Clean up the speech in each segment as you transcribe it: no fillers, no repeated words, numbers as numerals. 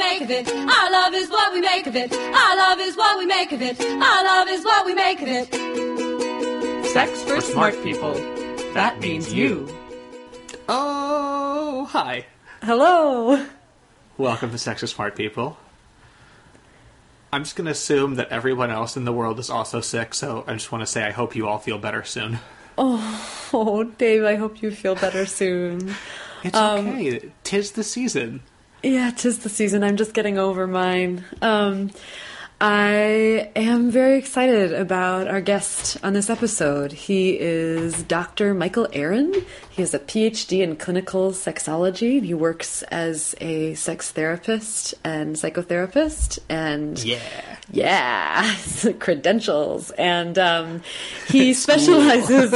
make of it. Our love is what we make of it. Our love is what we make of it. Our love is what we make of it. Sex for smart people. That means you. Oh, hi. Hello. Welcome to Sex for Smart People. I'm just going to assume that everyone else in the world is also sick, so I just want to say I hope you all feel better soon. Oh, Dave, I hope you feel better soon. It's okay. 'Tis the season. Yeah, 'tis the season. I'm just getting over mine. I am very excited about our guest on this episode. He is Dr. Michael Aaron. He has a PhD in clinical sexology. He works as a sex therapist and psychotherapist. And yeah, credentials. And he specializes.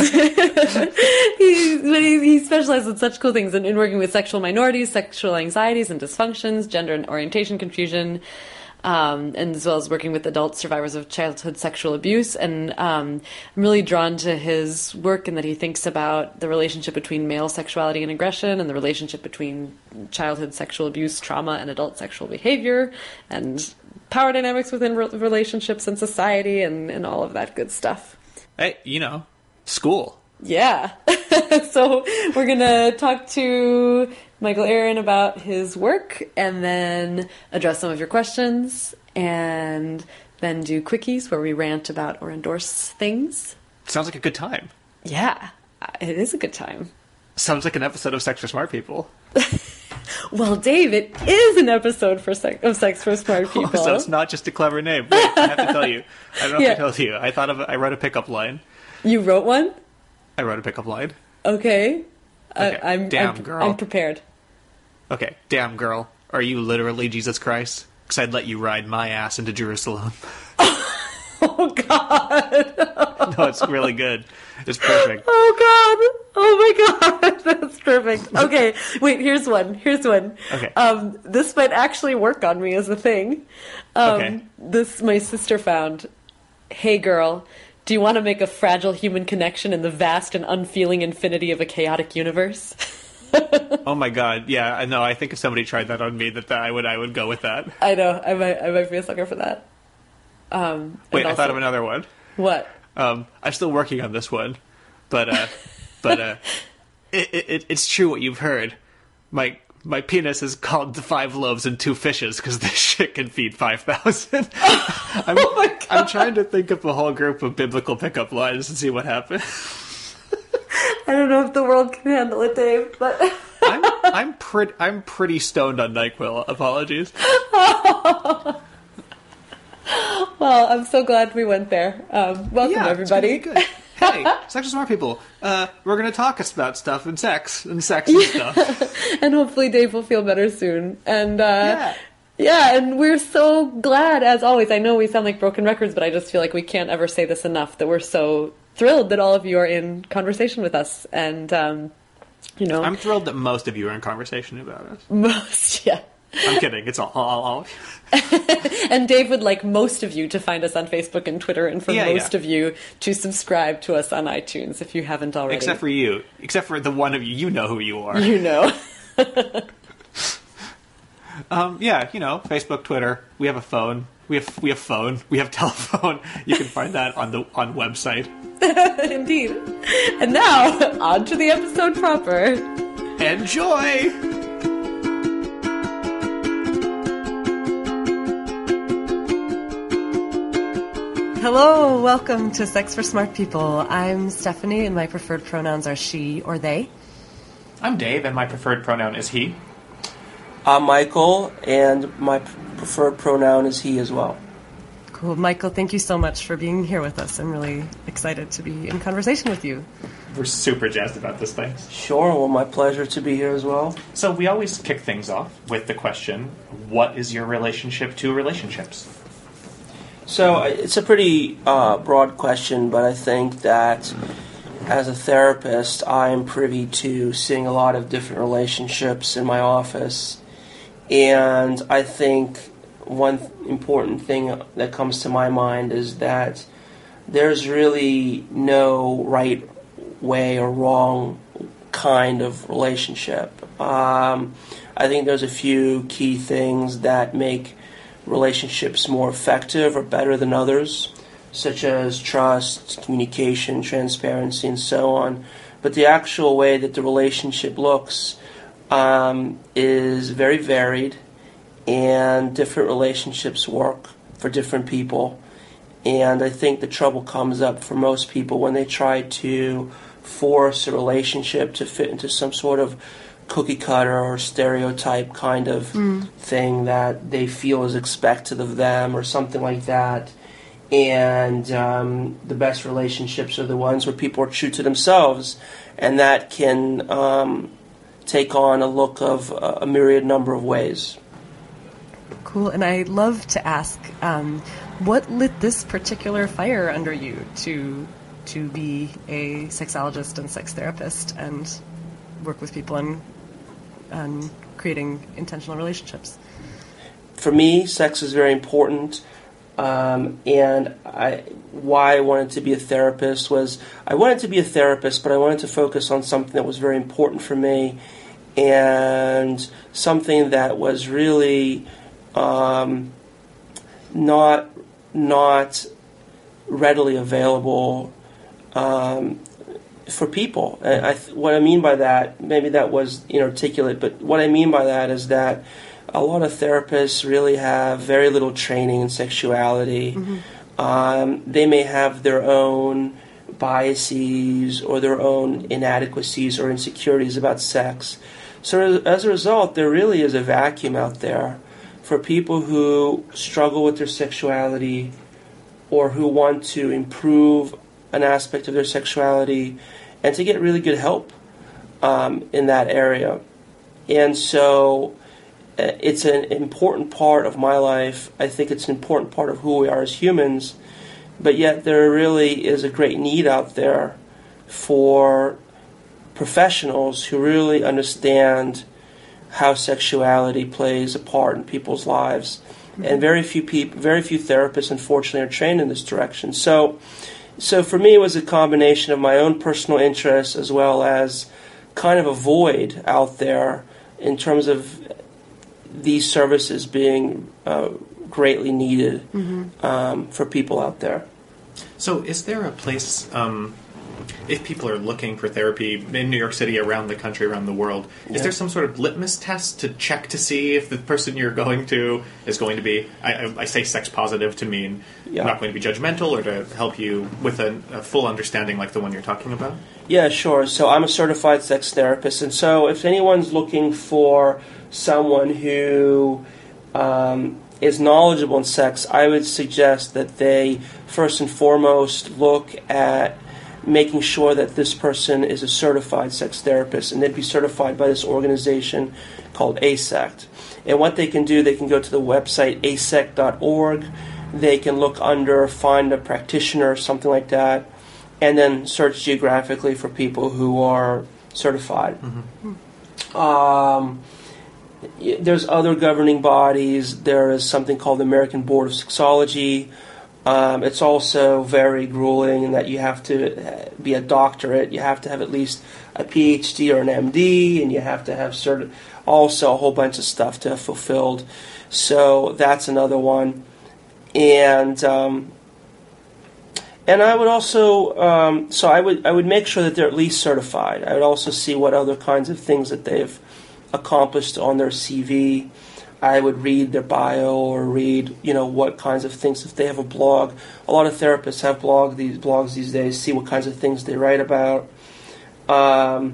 he specializes in such cool things in working with sexual minorities, sexual anxieties and dysfunctions, gender and orientation confusion. And as well as working with adult survivors of childhood sexual abuse. And I'm really drawn to his work in that he thinks about the relationship between male sexuality and aggression and the relationship between childhood sexual abuse, trauma, and adult sexual behavior, and power dynamics within relationships and society, and all of that good stuff. Hey, school. Yeah. So we're going to talk to Michael Aaron about his work, and then address some of your questions, and then do quickies where we rant about or endorse things. Sounds like a good time. Yeah, it is a good time. Sounds like an episode of Sex for Smart People. Well, Dave, it is an episode of Sex for Smart People. So it's not just a clever name. Wait, I have to tell you. I don't know if I told you. I wrote a pickup line. You wrote one? I wrote a pickup line. Okay. Damn, girl. I'm prepared. Okay, damn, girl. Are you literally Jesus Christ? Because I'd let you ride my ass into Jerusalem. Oh, God. No, it's really good. It's perfect. Oh, God. Oh, my God. That's perfect. Okay, wait, here's one. Okay. This might actually work on me as a thing. Okay. This my sister found. Hey, girl. Do you want to make a fragile human connection in the vast and unfeeling infinity of a chaotic universe? Oh my God! Yeah, I know. I think if somebody tried that on me, that I would go with that. I know. I might be a sucker for that. Wait, I thought of another one. What? I'm still working on this one, but it's true what you've heard. My penis is called the 5 loaves and 2 fishes because this shit can feed 5,000. Oh my God. I'm trying to think of a whole group of biblical pickup lines and see what happens. I don't know if the world can handle it, Dave, but I'm pretty stoned on NyQuil. Apologies. Well, I'm so glad we went there. Welcome, everybody. It's gonna be good. Hey, Sex for Smart People. We're going to talk about stuff and sex and stuff. And hopefully Dave will feel better soon. And Yeah, and we're so glad, as always. I know we sound like broken records, but I just feel like we can't ever say this enough, that we're so thrilled that all of you are in conversation with us. And, I'm thrilled that most of you are in conversation about us. Most, yeah. I'm kidding. It's all. And Dave would like most of you to find us on Facebook and Twitter, and for most of you to subscribe to us on iTunes if you haven't already. Except for you. Except for the one of you. You know who you are. You know. Facebook, Twitter. We have a phone. We have phone. We have telephone. You can find that on website. Indeed. And now, on to the episode proper. Enjoy! Hello, welcome to Sex for Smart People. I'm Stephanie, and my preferred pronouns are she or they. I'm Dave, and my preferred pronoun is he. I'm Michael, and my preferred pronoun is he as well. Cool. Michael, thank you so much for being here with us. I'm really excited to be in conversation with you. We're super jazzed about this thing. Sure, well, my pleasure to be here as well. So we always kick things off with the question, what is your relationship to relationships? So it's a pretty broad question, but I think that as a therapist, I am privy to seeing a lot of different relationships in my office. And I think one important thing that comes to my mind is that there's really no right way or wrong kind of relationship. I think there's a few key things that make relationships more effective or better than others, such as trust, communication, transparency, and so on. But the actual way that the relationship looks is very varied, and different relationships work for different people. And I think the trouble comes up for most people when they try to force a relationship to fit into some sort of cookie cutter or stereotype kind of thing that they feel is expected of them or something like that. And the best relationships are the ones where people are true to themselves, and that can take on a look of a myriad number of ways. Cool. And I love to ask, what lit this particular fire under you to be a sexologist and sex therapist and work with people on creating intentional relationships? For me, sex is very important. And why I wanted to be a therapist was I wanted to be a therapist, but I wanted to focus on something that was very important for me and something that was really not readily available for people. What I mean by that, maybe that was inarticulate, but what I mean by that is that a lot of therapists really have very little training in sexuality. Mm-hmm. They may have their own biases or their own inadequacies or insecurities about sex. So as a result, there really is a vacuum out there for people who struggle with their sexuality or who want to improve an aspect of their sexuality and to get really good help in that area. And so it's an important part of my life. I think it's an important part of who we are as humans, but yet there really is a great need out there for professionals who really understand how sexuality plays a part in people's lives. Mm-hmm. And very few therapists, unfortunately, are trained in this direction. So for me, it was a combination of my own personal interests as well as kind of a void out there in terms of these services being greatly needed for people out there. So is there a place, if people are looking for therapy in New York City, around the country, around the world, is there some sort of litmus test to check to see if the person you're going to is going to be, I say sex positive to mean not going to be judgmental or to help you with a full understanding like the one you're talking about? Yeah, sure. So I'm a certified sex therapist, and so if anyone's looking for someone who is knowledgeable in sex, I would suggest that they first and foremost look at making sure that this person is a certified sex therapist, and they'd be certified by this organization called AASECT. And what they can do, they can go to the website asect.org, they can look under Find a Practitioner, something like that, and then search geographically for people who are certified. Mm-hmm. There's other governing bodies. There is something called the American Board of Sexology. It's also very grueling in that you have to be a doctorate. You have to have at least a PhD or an MD, and you have to have also a whole bunch of stuff to have fulfilled. So that's another one. And I would also I would make sure that they're at least certified. I would also see what other kinds of things that they've accomplished on their CV. I would read their bio or read, what kinds of things, if they have a blog. A lot of therapists have blogs these days, see what kinds of things they write about. I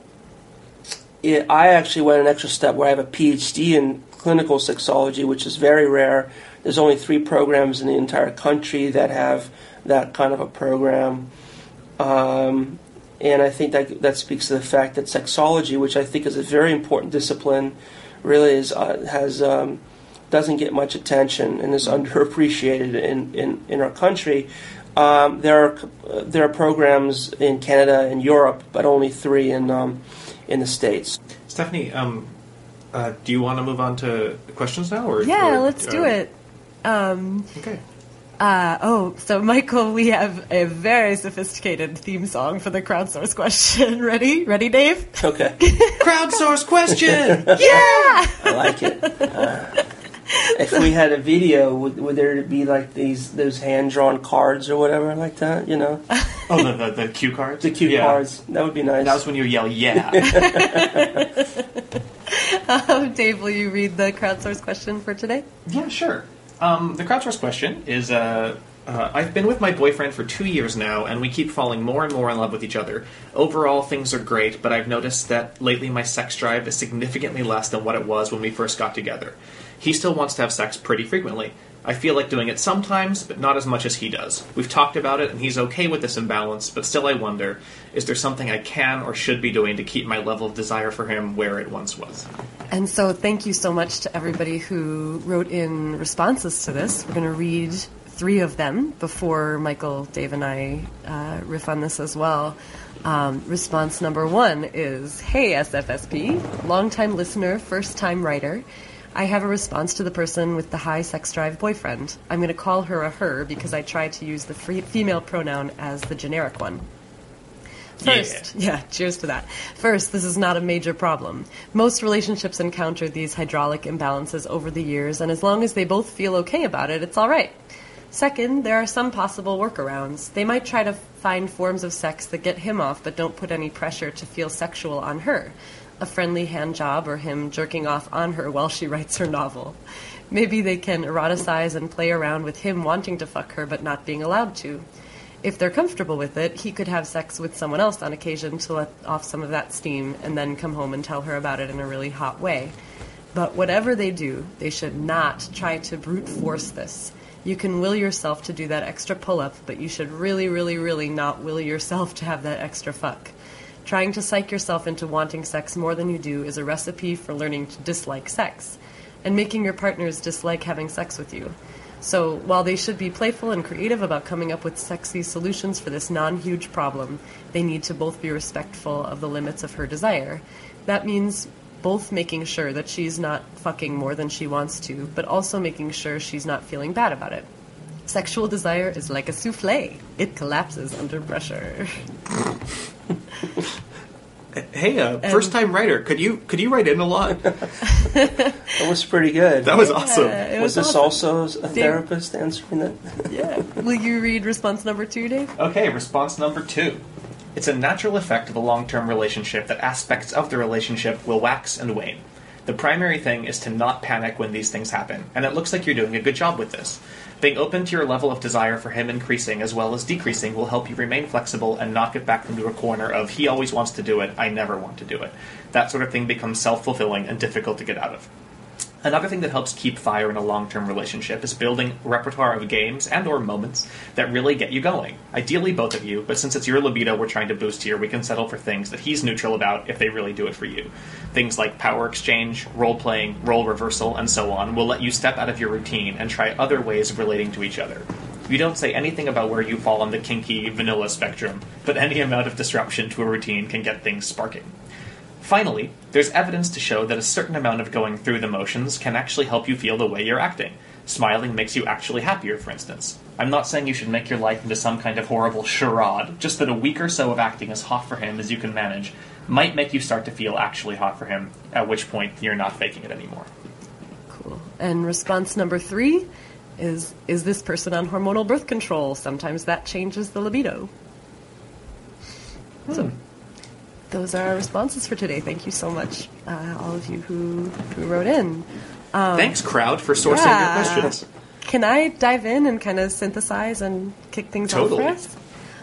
actually went an extra step where I have a PhD in clinical sexology, which is very rare. There's only 3 programs in the entire country that have that kind of a program. And I think that speaks to the fact that sexology, which I think is a very important discipline, really doesn't get much attention and is underappreciated in our country. There are programs in Canada and Europe, but only 3 in the States. Stephanie, do you want to move on to questions now? Let's do it. Okay. So Michael, we have a very sophisticated theme song for the crowdsource question. Ready? Ready, Dave? Okay. Crowdsource question! Yeah! I like it. If we had a video, would there be like those hand-drawn cards or whatever like that, you know? Oh, the cue cards? The cue cards. That would be nice. That was when you yell, yeah. Dave, will you read the crowdsource question for today? Yeah, sure. The crowdsource question is, I've been with my boyfriend for 2 years now, and we keep falling more and more in love with each other. Overall, things are great, but I've noticed that lately my sex drive is significantly less than what it was when we first got together. He still wants to have sex pretty frequently. I feel like doing it sometimes, but not as much as he does. We've talked about it, and he's okay with this imbalance, but still I wonder, is there something I can or should be doing to keep my level of desire for him where it once was? And so thank you so much to everybody who wrote in responses to this. We're going to read 3 of them before Michael, Dave, and I riff on this as well. Response number 1 is, "Hey, SFSP, longtime listener, first-time writer. I have a response to the person with the high sex drive boyfriend. I'm going to call her a her because I try to use the female pronoun as the generic one. First, cheers to that. First, this is not a major problem. Most relationships encounter these hydraulic imbalances over the years, and as long as they both feel okay about it, it's all right. Second, there are some possible workarounds. They might try to find forms of sex that get him off but don't put any pressure to feel sexual on her. A friendly hand job or him jerking off on her while she writes her novel. Maybe they can eroticize and play around with him wanting to fuck her but not being allowed to. If they're comfortable with it, he could have sex with someone else on occasion to let off some of that steam and then come home and tell her about it in a really hot way. But whatever they do, they should not try to brute force this. You can will yourself to do that extra pull-up, but you should really, really, really not will yourself to have that extra fuck. Trying to psych yourself into wanting sex more than you do is a recipe for learning to dislike sex, and making your partners dislike having sex with you. So, while they should be playful and creative about coming up with sexy solutions for this non-huge problem, they need to both be respectful of the limits of her desire. That means both making sure that she's not fucking more than she wants to, but also making sure she's not feeling bad about it. Sexual desire is like a souffle. It collapses under pressure. Hey, first-time writer, could you write in a lot? That was pretty good. That was awesome. Was this also a therapist answering that? Yeah. Will you read response number 2, Dave? Okay, response number 2. It's a natural effect of a long-term relationship that aspects of the relationship will wax and wane. The primary thing is to not panic when these things happen, and it looks like you're doing a good job with this. Being open to your level of desire for him increasing as well as decreasing will help you remain flexible and not get back into a corner of he always wants to do it, I never want to do it. That sort of thing becomes self-fulfilling and difficult to get out of. Another thing that helps keep fire in a long-term relationship is building a repertoire of games and or moments that really get you going. Ideally both of you, but since it's your libido we're trying to boost here, we can settle for things that he's neutral about if they really do it for you. Things like power exchange, role-playing, role reversal, and so on will let you step out of your routine and try other ways of relating to each other. You don't say anything about where you fall on the kinky, vanilla spectrum, but any amount of disruption to a routine can get things sparking. Finally, there's evidence to show that a certain amount of going through the motions can actually help you feel the way you're acting. Smiling makes you actually happier, for instance. I'm not saying you should make your life into some kind of horrible charade, just that a week or so of acting as hot for him as you can manage might make you start to feel actually hot for him, at which point you're not faking it anymore. Cool. And response number 3 is this person on hormonal birth control? Sometimes that changes the libido. So, those are our responses for today. Thank you so much, all of you who wrote in. Thanks, crowd, for sourcing your questions. Can I dive in and kind of synthesize and kick things off for us?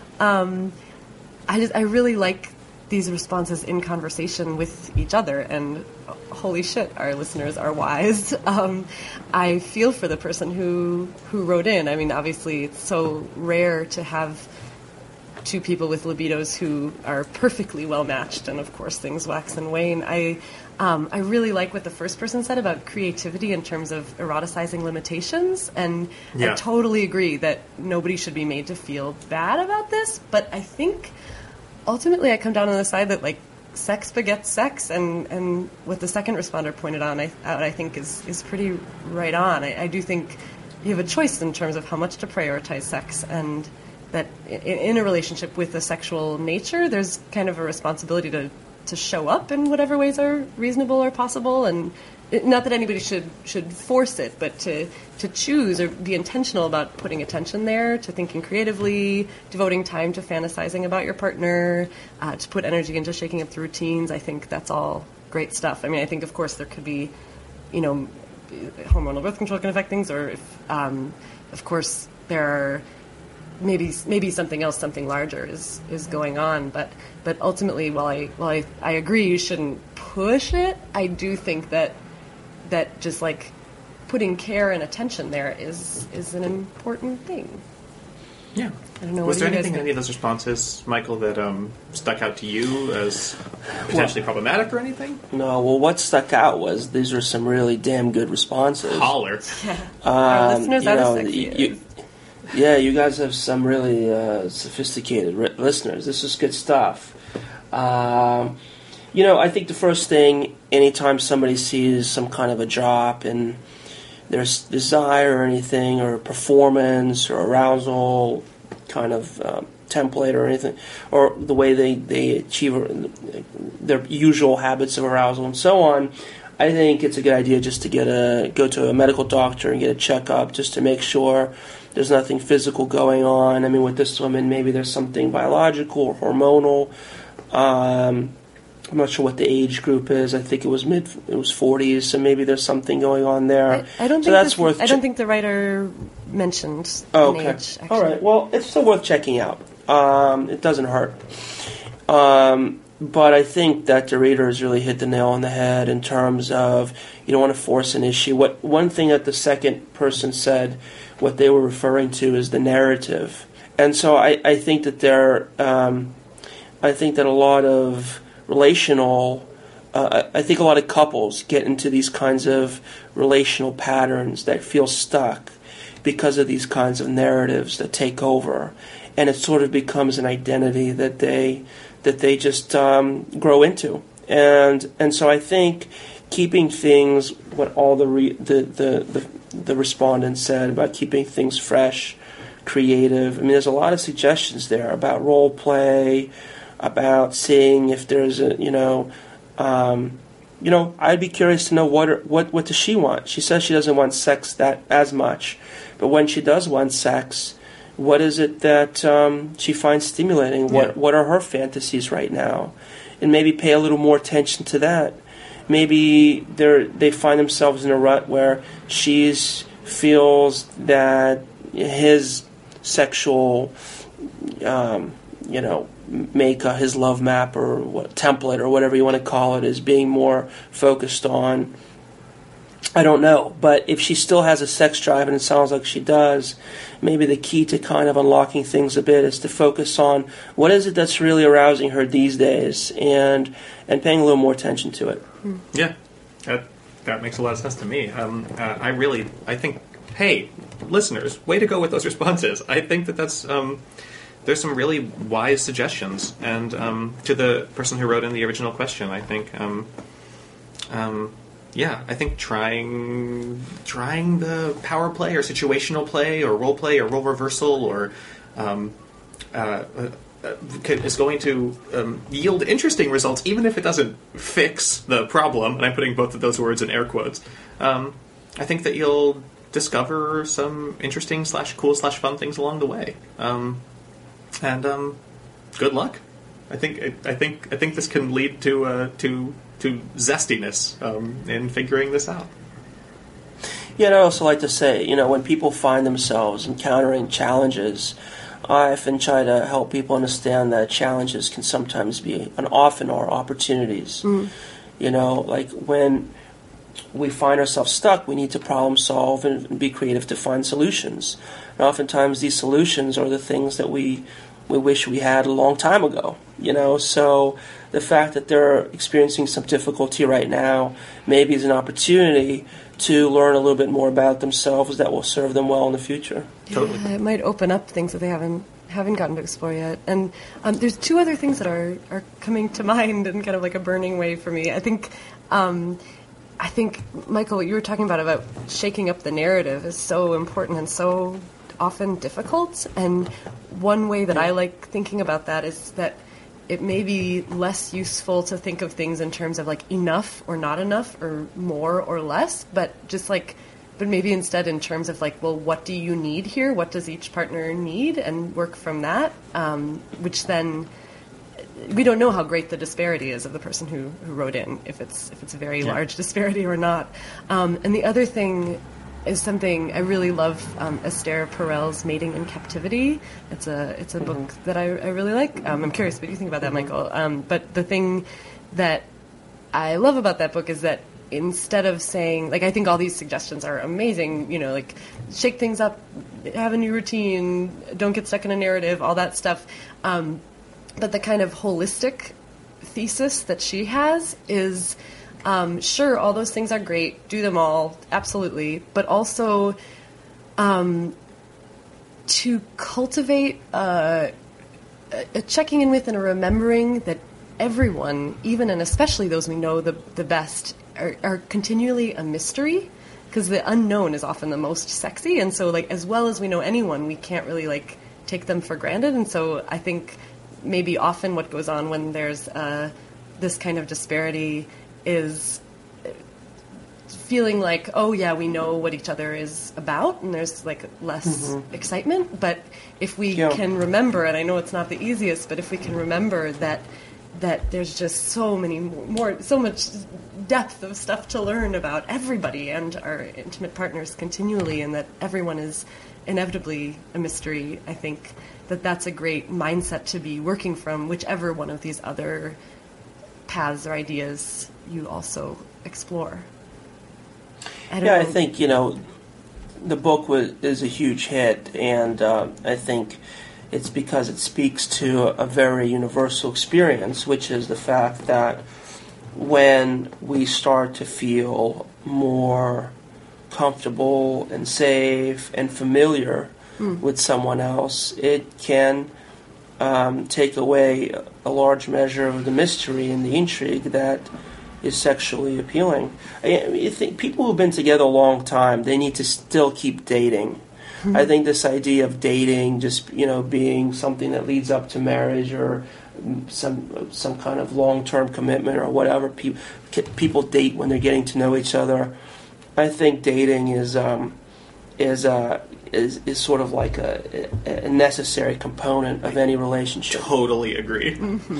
I really like these responses in conversation with each other, and holy shit, our listeners are wise. I feel for the person who wrote in. I mean, obviously, it's so rare to have 2 people with libidos who are perfectly well matched, and of course things wax and wane. I really like what the first person said about creativity in terms of eroticizing limitations, and I totally agree that nobody should be made to feel bad about this, but I think ultimately I come down on the side that, like, sex begets sex, and what the second responder pointed out, I think is pretty right on. I do think you have a choice in terms of how much to prioritize sex, and that in a relationship with a sexual nature, there's kind of a responsibility to show up in whatever ways are reasonable or possible, and not that anybody should force it, but to choose or be intentional about putting attention there, to thinking creatively, devoting time to fantasizing about your partner, to put energy into shaking up the routines. I think that's all great stuff. I mean, I think, of course, there could be, hormonal birth control can affect things, or if, of course, there are maybe something else, something larger is going on. But ultimately, while I agree you shouldn't push it, I do think that just like putting care and attention there is an important thing. Yeah. I don't know. Was there anything in any of those responses, Michael, that stuck out to you as potentially problematic or anything? No. Well, what stuck out was these are some really damn good responses. Holler. Our listeners are sexy. You guys have some really sophisticated listeners. This is good stuff. I think the first thing, anytime somebody sees some kind of a drop in their desire or anything, or performance or arousal kind of template or anything, or the way they achieve their usual habits of arousal and so on, I think it's a good idea just to go to a medical doctor and get a checkup just to make sure there's nothing physical going on. I mean, with this woman, maybe there's something biological or hormonal. I'm not sure what the age group is. I think it was 40s, so maybe there's something going on there. I don't think the writer mentioned an age, actually. All right. Well, it's still worth checking out. It doesn't hurt. But I think that the reader has really hit the nail on the head in terms of you don't want to force an issue. One thing that the second person said, what they were referring to is the narrative. And so I think that I think that a lot of I think a lot of couples get into these kinds of relational patterns that feel stuck because of these kinds of narratives that take over, and it sort of becomes an identity that they just grow into, and so I think keeping things, what all the respondents said about keeping things fresh, creative. I mean, there's a lot of suggestions there about role play, about seeing if there's I'd be curious to know what does she want. She says she doesn't want sex that as much, but when she does want sex, what is it that she finds stimulating? Yeah. What are her fantasies right now? And maybe pay a little more attention to that. Maybe they find themselves in a rut where she feels that his sexual make his love map or template or whatever you want to call it is being more focused on, I don't know. But if she still has a sex drive, and it sounds like she does, maybe the key to kind of unlocking things a bit is to focus on what is it that's really arousing her these days, and paying a little more attention to it. Yeah, that makes a lot of sense to me. I think, hey, listeners, way to go with those responses. I think that's there's some really wise suggestions, and to the person who wrote in the original question, I think, I think trying the power play or situational play or role play or role reversal or is going to yield interesting results, even if it doesn't fix the problem. And I'm putting both of those words in air quotes. I think that you'll discover some interesting / cool / fun things along the way. And good luck. I think this can lead to zestiness in figuring this out. Yeah, and I also like to say, when people find themselves encountering challenges, I often try to help people understand that challenges can sometimes be, and often are, opportunities. Like when we find ourselves stuck, we need to problem solve and be creative to find solutions. And oftentimes these solutions are the things that we wish we had a long time ago. So the fact that they're experiencing some difficulty right now maybe is an opportunity to learn a little bit more about themselves that will serve them well in the future. Totally. Yeah, it might open up things that they haven't gotten to explore yet. And there's two other things that are coming to mind in kind of like a burning way for me. I think I think, Michael, what you were talking about shaking up the narrative is so important and so often difficult. And one way that I like thinking about that is that it may be less useful to think of things in terms of like enough or not enough or more or less, but maybe instead in terms of like, well, what do you need here? What does each partner need? And work from that, which then we don't know how great the disparity is of the person who wrote in, if it's a very large disparity or not. And the other thing is something I really love, Esther Perel's Mating in Captivity. It's a book that I really like. I'm curious what you think about that, Michael. But the thing that I love about that book is that instead of saying, like, I think all these suggestions are amazing, like shake things up, have a new routine, don't get stuck in a narrative, all that stuff. But the kind of holistic thesis that she has is, sure, all those things are great, do them all, absolutely, but also to cultivate a checking in with and a remembering that everyone, even and especially those we know the best, are continually a mystery, because the unknown is often the most sexy, and so, like, as well as we know anyone, we can't really, like, take them for granted, and so I think maybe often what goes on when there's this kind of disparity is feeling like, oh yeah, we know what each other is about, and there's like less excitement. But if we can remember, and I know it's not the easiest, but if we can remember that there's just so much depth of stuff to learn about everybody and our intimate partners continually, and that everyone is inevitably a mystery, I think that's a great mindset to be working from, whichever one of these other paths or ideas you also explore. I think, the book is a huge hit, and I think it's because it speaks to a very universal experience, which is the fact that when we start to feel more comfortable and safe and familiar with someone else, it can take away a large measure of the mystery and the intrigue that is sexually appealing. I think people who've been together a long time, they need to still keep dating. I think this idea of dating just being something that leads up to marriage or some kind of long-term commitment or whatever, people date when they're getting to know each other. I think dating is sort of like a necessary component of any relationship. Totally agree.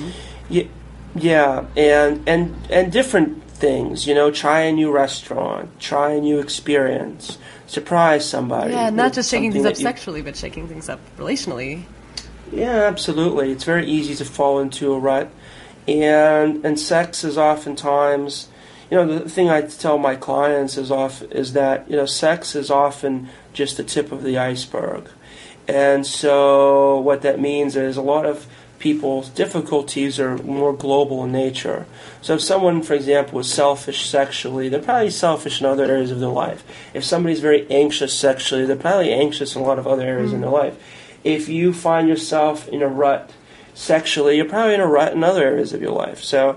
Yeah, and different things. Try a new restaurant, try a new experience, surprise somebody. Yeah, not just shaking things up sexually, but shaking things up relationally. Yeah, absolutely. It's very easy to fall into a rut, and sex is oftentimes. The thing I tell my clients is that sex is often just the tip of the iceberg. And so what that means is a lot of people's difficulties are more global in nature. So if someone, for example, is selfish sexually, they're probably selfish in other areas of their life. If somebody's very anxious sexually, they're probably anxious in a lot of other areas in their life. If you find yourself in a rut sexually, you're probably in a rut in other areas of your life. So,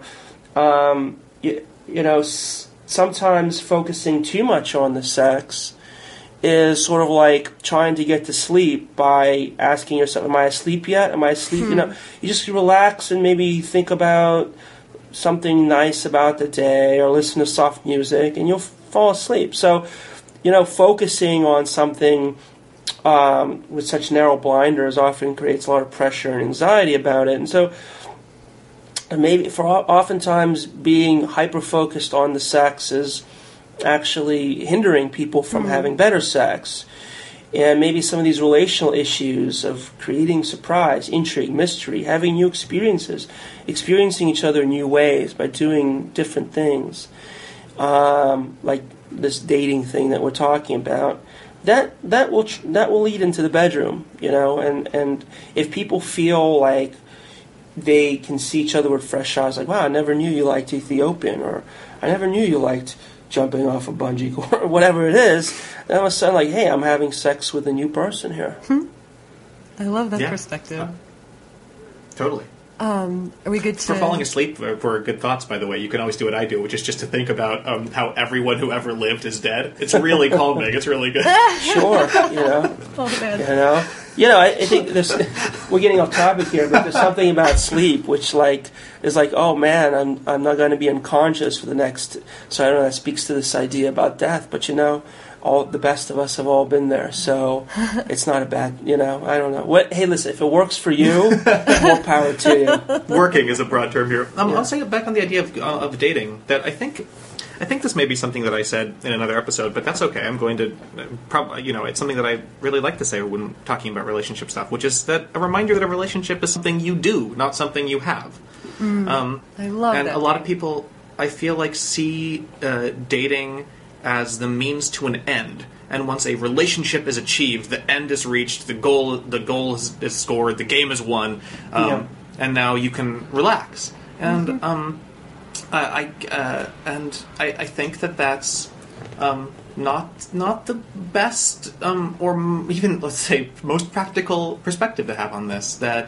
sometimes focusing too much on the sex is sort of like trying to get to sleep by asking yourself, am I asleep yet? Am I asleep? You just relax and maybe think about something nice about the day or listen to soft music and you'll fall asleep. So, focusing on something with such narrow blinders often creates a lot of pressure and anxiety about it. And so maybe oftentimes being hyper-focused on the sex is actually hindering people from having better sex. And maybe some of these relational issues of creating surprise, intrigue, mystery, having new experiences, experiencing each other in new ways by doing different things, like this dating thing that we're talking about, that will lead into the bedroom, and if people feel like they can see each other with fresh eyes, like, wow, I never knew you liked Ethiopian, or I never knew you liked jumping off a bungee cord, or whatever it is, then all of a sudden, like, hey, I'm having sex with a new person here. I love that perspective. Totally. Are we good to... For falling asleep for good thoughts, by the way, you can always do what I do, which is just to think about how everyone who ever lived is dead. It's really calming. It's really good. Sure, Oh, man. I think we're getting off topic here, but there's something about sleep which is like, oh man, I'm not going to be unconscious for the next. So I don't know. That speaks to this idea about death, but all the best of us have all been there, so it's not a bad. I don't know. Hey, listen, if it works for you, more power to you. Working is a broad term here. I'll say back on the idea of dating. That I think this may be something that I said in another episode, but that's okay. I'm going to it's something that I really like to say when talking about relationship stuff, which is that a reminder that a relationship is something you do, not something you have. I love that. And a lot of people, I feel like, see dating as the means to an end. And once a relationship is achieved, the end is reached, the goal is scored, the game is won, and now you can relax. And I think that's not the best or even, let's say, most practical perspective to have on this. That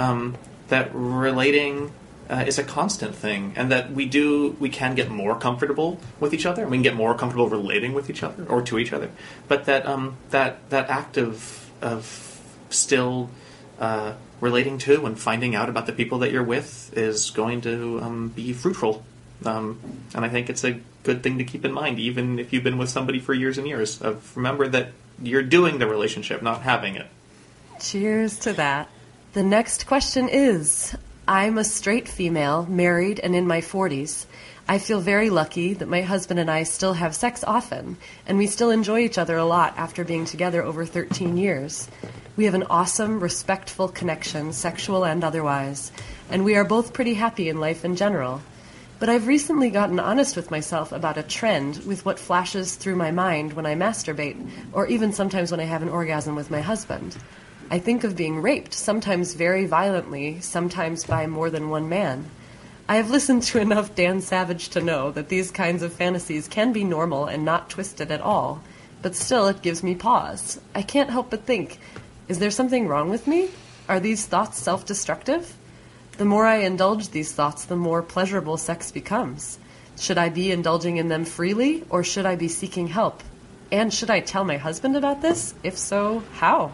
relating is a constant thing, and that we can get more comfortable with each other, and we can get more comfortable relating with each other or to each other. But that act of still relating to and finding out about the people that you're with is going to be fruitful. And I think it's a good thing to keep in mind, even if you've been with somebody for years and years. Remember that you're doing the relationship, not having it. Cheers to that. The next question is, I'm a straight female, married and in my 40s. I feel very lucky that my husband and I still have sex often, and we still enjoy each other a lot after being together over 13 years. We have an awesome, respectful connection, sexual and otherwise, and we are both pretty happy in life in general. But I've recently gotten honest with myself about a trend with what flashes through my mind when I masturbate, or even sometimes when I have an orgasm with my husband. I think of being raped, sometimes very violently, sometimes by more than one man. I have listened to enough Dan Savage to know that these kinds of fantasies can be normal and not twisted at all, but still it gives me pause. I can't help but think, is there something wrong with me? Are these thoughts self-destructive? The more I indulge these thoughts, the more pleasurable sex becomes. Should I be indulging in them freely, or should I be seeking help? And should I tell my husband about this? If so, how?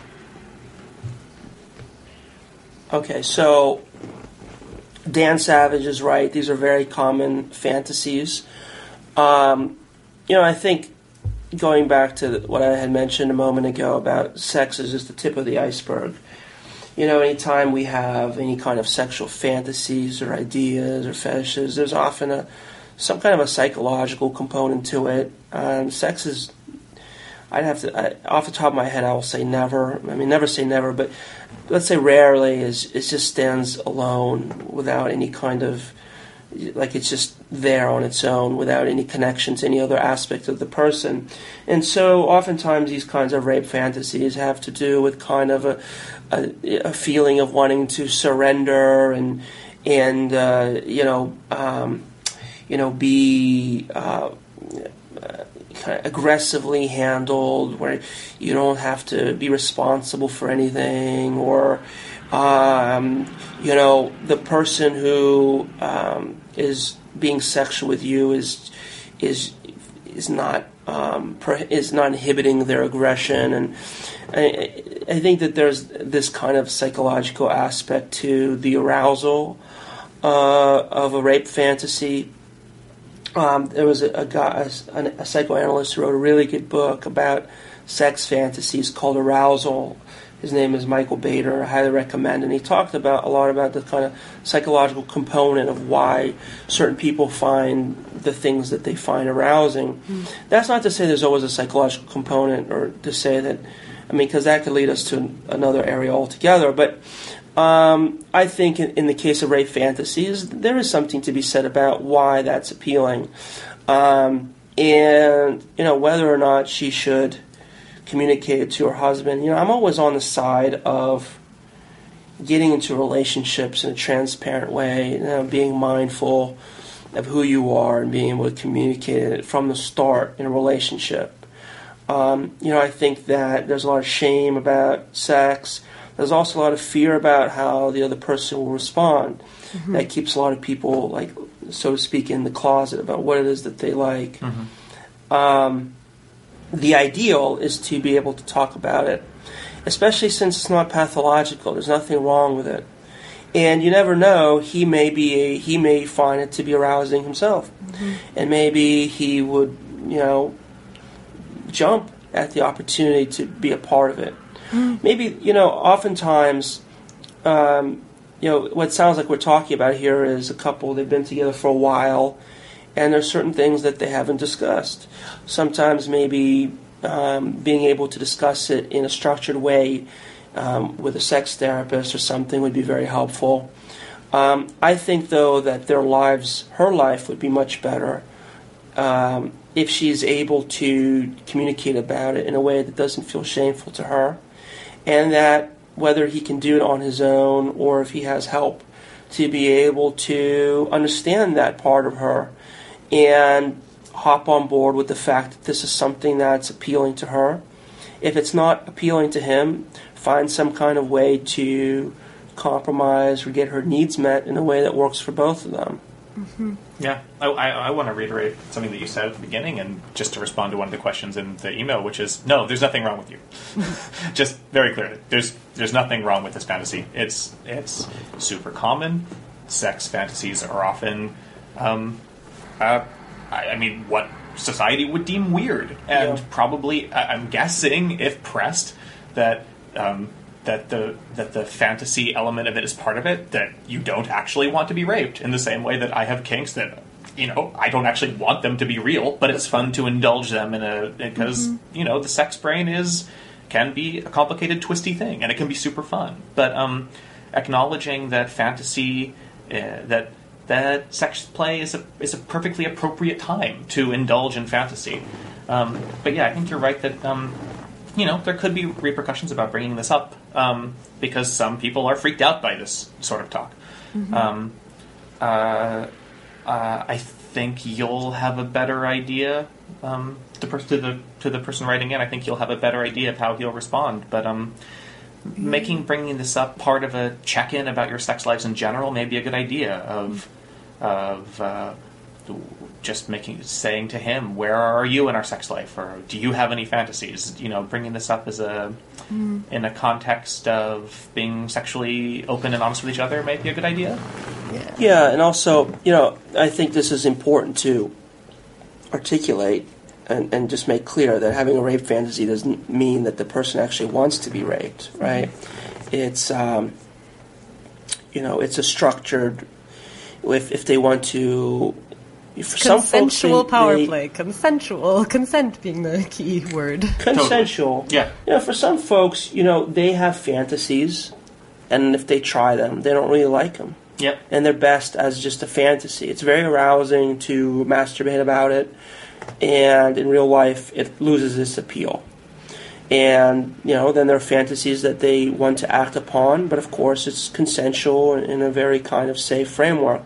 Okay, so Dan Savage is right. These are very common fantasies. I think going back to what I had mentioned a moment ago about sex is just the tip of the iceberg. Anytime we have any kind of sexual fantasies or ideas or fetishes, there's often some kind of a psychological component to it. Sex is, off the top of my head, I will say never. I mean, never say never, but let's say rarely it just stands alone without any kind of, it's just there on its own without any connection to any other aspect of the person. And so oftentimes these kinds of rape fantasies have to do with kind of a feeling of wanting to surrender and be kind of aggressively handled, where you don't have to be responsible for anything, or the person who is being sexual with you is not inhibiting their aggression. And I think that there's this kind of psychological aspect to the arousal of a rape fantasy. There was a psychoanalyst who wrote a really good book about sex fantasies called Arousal. His name is Michael Bader. I highly recommend. And he talked a lot about the kind of psychological component of why certain people find the things that they find arousing. That's not to say there's always a psychological component, or to say that, because that could lead us to another area altogether. But I think in the case of rape fantasies, there is something to be said about why that's appealing. And, whether or not she should communicate it to her husband. I'm always on the side of getting into relationships in a transparent way, being mindful of who you are and being able to communicate it from the start in a relationship. I think that there's a lot of shame about sex. There's also a lot of fear about how the other person will respond. That keeps a lot of people, like, so to speak, in the closet about what it is that they like. The ideal is to be able to talk about it, especially since it's not pathological. There's nothing wrong with it. And you never know, he may find it to be arousing himself. And maybe he would, jump at the opportunity to be a part of it. Maybe, oftentimes, what sounds like we're talking about here is a couple, they've been together for a while, and there's certain things that they haven't discussed. Sometimes maybe being able to discuss it in a structured way with a sex therapist or something would be very helpful. I think, though, that her life would be much better if she's able to communicate about it in a way that doesn't feel shameful to her, and that whether he can do it on his own or if he has help, to be able to understand that part of her and hop on board with the fact that this is something that's appealing to her. If it's not appealing to him, find some kind of way to compromise or get her needs met in a way that works for both of them. Yeah, I want to reiterate something that you said at the beginning, and just to respond to one of the questions in the email, which is, no, there's nothing wrong with you. Just very clearly, there's nothing wrong with this fantasy. It's super common. Sex fantasies are often, what society would deem weird, and probably, I'm guessing, if pressed, that the fantasy element of it is part of it, that you don't actually want to be raped, in the same way that I have kinks that, I don't actually want them to be real, but it's fun to indulge them because, the sex brain can be a complicated, twisty thing, and it can be super fun. But acknowledging that fantasy, that sex play is a perfectly appropriate time to indulge in fantasy. But yeah, I think you're right that there could be repercussions about bringing this up because some people are freaked out by this sort of talk. I think you'll have a better idea. To the person writing in, I think you'll have a better idea of how he'll respond. But bringing this up part of a check-in about your sex lives in general may be a good idea of just saying to him, where are you in our sex life, or do you have any fantasies? Bringing this up as in a context of being sexually open and honest with each other may be a good idea. Yeah, and also, I think this is important to articulate and just make clear that having a rape fantasy doesn't mean that the person actually wants to be raped, right? It's, it's a structured, if they want to. For consensual some folks, power play. Consent being the key word. Consensual. Totally. Yeah. For some folks, they have fantasies, and if they try them, they don't really like them. Yep. And they're best as just a fantasy. It's very arousing to masturbate about it, and in real life, it loses its appeal. And, then there are fantasies that they want to act upon, but of course it's consensual in a very kind of safe framework.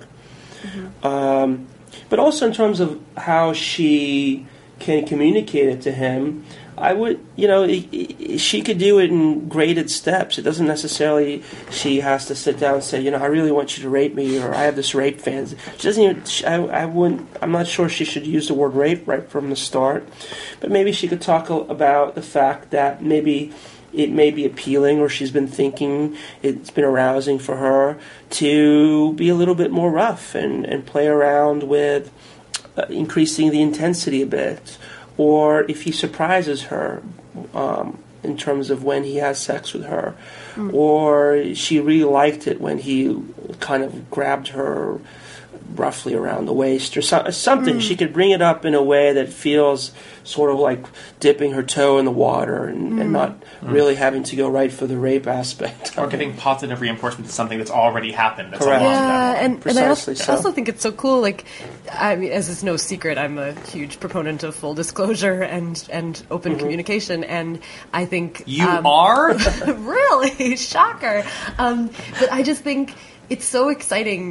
But also in terms of how she can communicate it to him, I would, she could do it in graded steps. It doesn't necessarily, she has to sit down and say, I really want you to rape me, or I have this rape fantasy. She doesn't even, I'm not sure she should use the word rape right from the start. But maybe she could talk about the fact that maybe it may be appealing, or she's been thinking it's been arousing for her to be a little bit more rough and play around with increasing the intensity a bit. Or if he surprises her in terms of when he has sex with her. Or she really liked it when he kind of grabbed her roughly around the waist or something. She could bring it up in a way that feels sort of like dipping her toe in the water and not really having to go right for the rape aspect. Or giving positive reinforcement to something that's already happened. That's Correct. And I also so. think it's so cool. Like, I mean, as it's no secret, I'm a huge proponent of full disclosure and open communication. And I think you are really shocker. But I just think it's so exciting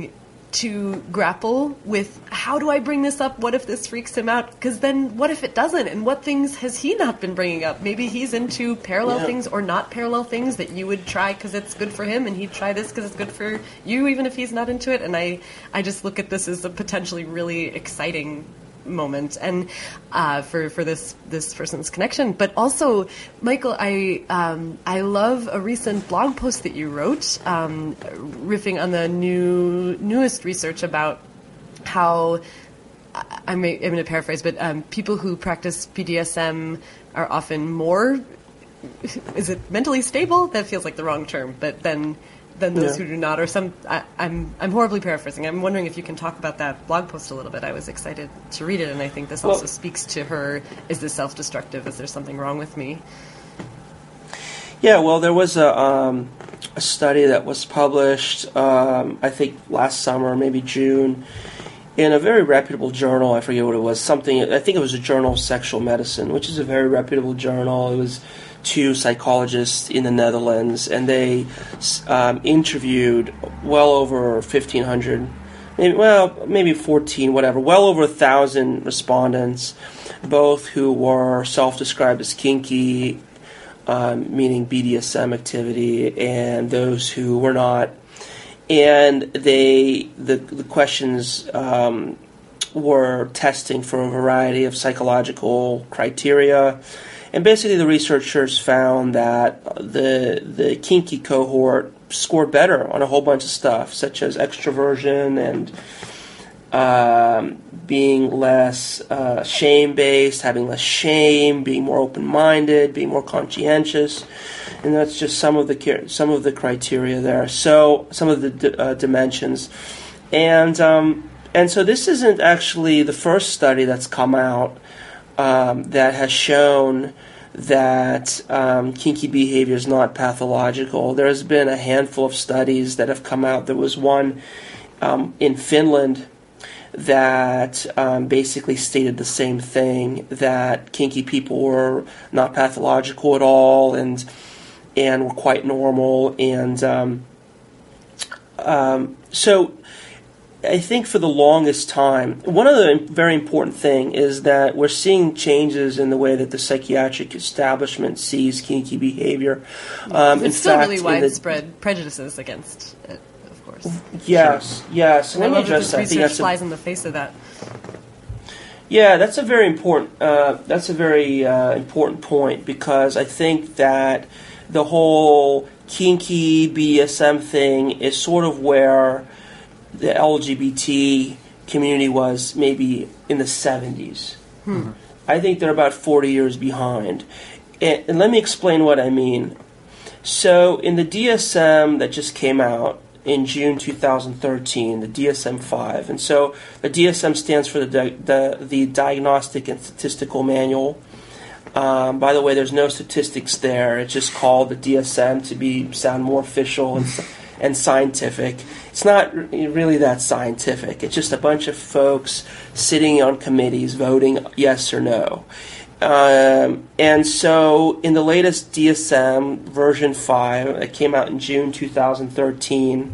to grapple with, how do I bring this up? What if this freaks him out? Because then what if it doesn't? And what things has he not been bringing up? Maybe he's into parallel things or not parallel things that you would try because it's good for him, and he'd try this because it's good for you, even if he's not into it. And I just look at this as a potentially really exciting moment, and for this person's connection. But also, Michael, I love a recent blog post that you wrote, riffing on the newest research about how, I'm going to paraphrase, but people who practice BDSM are often more, is it mentally stable? That feels like the wrong term, but then those who do not, or some. I'm horribly paraphrasing. I'm wondering if you can talk about that blog post a little bit. I was excited to read it, and I think this also speaks to her. Is this self-destructive? Is there something wrong with me? Yeah, well, there was a study that was published, I think last summer, maybe June, in a very reputable journal. I forget what it was. I think it was a journal of sexual medicine, which is a very reputable journal. It was 2 psychologists in the Netherlands, and they interviewed well over 1,500, maybe 14, whatever, well over 1,000 respondents, both who were self-described as kinky, meaning BDSM activity, and those who were not. And the questions were testing for a variety of psychological criteria. And basically the researchers found that the kinky cohort scored better on a whole bunch of stuff, such as extroversion and being less shame-based, having less shame, being more open-minded, being more conscientious. And that's just some of the criteria there. So some of the dimensions. And so this isn't actually the first study that's come out that has shown that kinky behavior is not pathological. There's been a handful of studies that have come out. There was one in Finland that basically stated the same thing, that kinky people were not pathological at all and were quite normal. And so I think for the longest time, one of the very important thing is that we're seeing changes in the way that the psychiatric establishment sees kinky behavior. It's still really widespread prejudices against it, of course. Yes. And let me address that. Research flies in the face of that. Yeah, that's a very important. Important point, because I think that the whole kinky BDSM thing is sort of where the LGBT community was maybe in the 70s. I think they're about 40 years behind. And let me explain what I mean. So in the DSM that just came out in June 2013, the DSM-5, and so the DSM stands for the Diagnostic and Statistical Manual. By the way, there's no statistics there. It's just called the DSM to sound more official and scientific. It's not really that scientific. It's just a bunch of folks sitting on committees voting yes or no. And so in the latest DSM version 5, that came out in June 2013,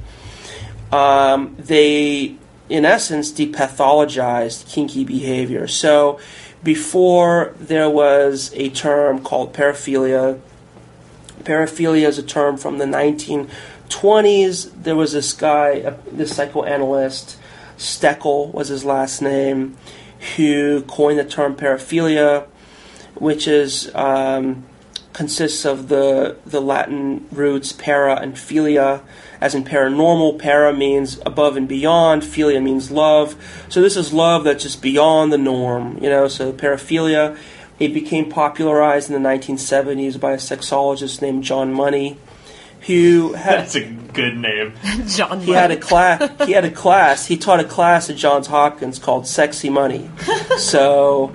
they, in essence, depathologized kinky behavior. So before, there was a term called paraphilia. Paraphilia is a term from the 1920s. There was this guy, this psychoanalyst, Steckel was his last name, who coined the term paraphilia, which is consists of the Latin roots para and philia, as in paranormal. Para means above and beyond, philia means love. So this is love that's just beyond the norm, so paraphilia. It became popularized in the 1970s by a sexologist named John Money, who had... That's a good name. John Money. He had a class. He taught a class at Johns Hopkins called Sexy Money. So...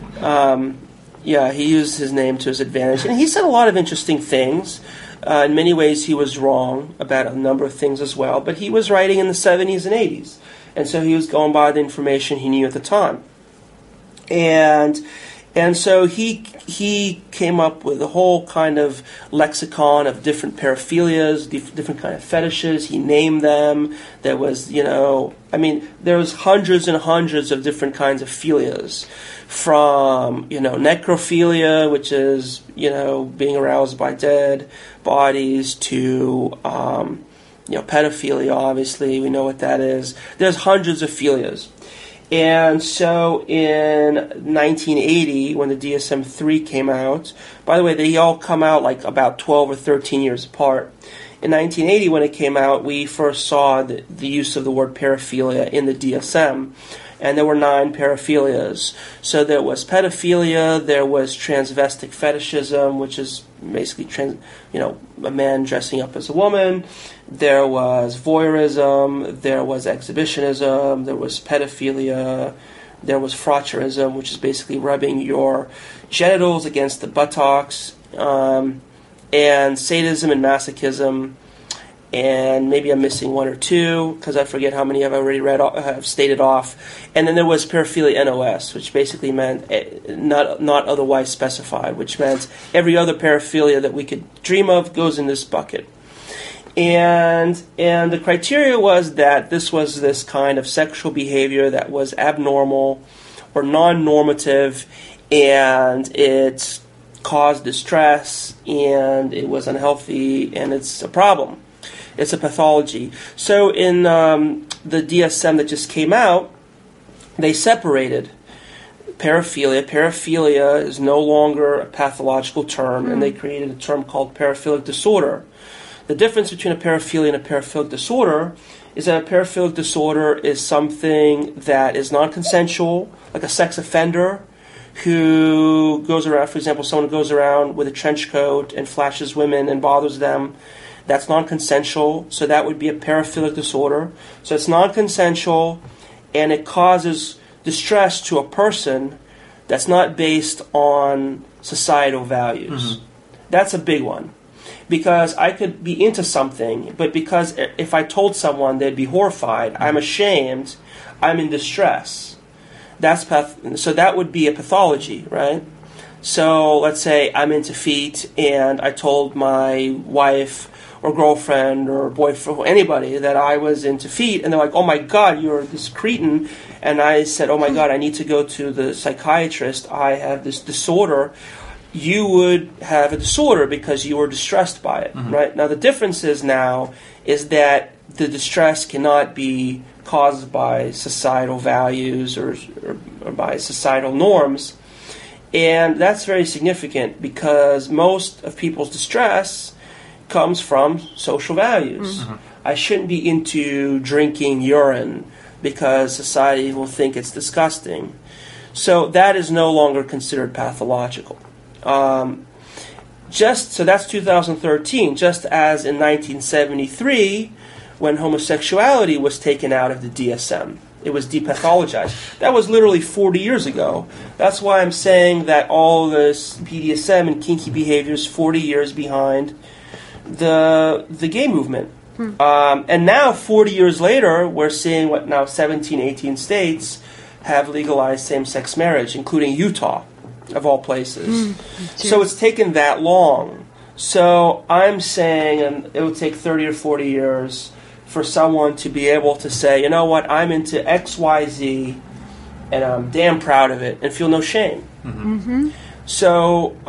he used his name to his advantage. And he said a lot of interesting things. In many ways, he was wrong about a number of things as well. But he was writing in the 70s and 80s. And so he was going by the information he knew at the time. And And so he came up with a whole kind of lexicon of different paraphilias, different kind of fetishes. He named them. There was, there was hundreds and hundreds of different kinds of philias, from, necrophilia, which is, being aroused by dead bodies, to, pedophilia, obviously. We know what that is. There's hundreds of philias. And so in 1980, when the DSM-3 came out, by the way, they all come out like about 12 or 13 years apart. In 1980, when it came out, we first saw the use of the word paraphilia in the DSM, and there were 9 paraphilias. So there was pedophilia, there was transvestic fetishism, which is basically a man dressing up as a woman. There was voyeurism, there was exhibitionism, there was pedophilia, there was frauturism, which is basically rubbing your genitals against the buttocks, and sadism and masochism, and maybe I'm missing one or two because I forget how many I've already have stated off. And then there was paraphilia NOS, which basically meant not otherwise specified, which meant every other paraphilia that we could dream of goes in this bucket. And the criteria was that this was this kind of sexual behavior that was abnormal or non-normative, and it caused distress, and it was unhealthy, and it's a problem. It's a pathology. So in the DSM that just came out, they separated paraphilia. Paraphilia is no longer a pathological term, and they created a term called paraphilic disorder. The difference between a paraphilia and a paraphilic disorder is that a paraphilic disorder is something that is non-consensual, like a sex offender who goes around, for example, someone goes around with a trench coat and flashes women and bothers them. That's non-consensual, so that would be a paraphilic disorder. So it's non-consensual, and it causes distress to a person that's not based on societal values. Mm-hmm. That's a big one. Because I could be into something, but because if I told someone, they'd be horrified. I'm ashamed. I'm in distress. So that would be a pathology, right? So let's say I'm into feet, and I told my wife or girlfriend or boyfriend or anybody that I was into feet, and they're like, "Oh my God, you're this cretin," and I said, "Oh my God, I need to go to the psychiatrist. I have this disorder." You would have a disorder because you were distressed by it, mm-hmm. right? Now the difference is that the distress cannot be caused by societal values or by societal norms, and that's very significant because most of people's distress comes from social values. Mm-hmm. I shouldn't be into drinking urine because society will think it's disgusting. So that is no longer considered pathological. So that's 2013, just as in 1973, when homosexuality was taken out of the DSM. It was depathologized. That was literally 40 years ago. That's why I'm saying that all this BDSM and kinky behavior is 40 years behind the gay movement. And now, 40 years later, we're seeing 17, 18 states have legalized same-sex marriage, including Utah, of all places. So it's taken that long. So I'm saying it would take 30 or 40 years for someone to be able to say, you know what, I'm into X, Y, Z, and I'm damn proud of it, and feel no shame. Mm-hmm. Mm-hmm. So,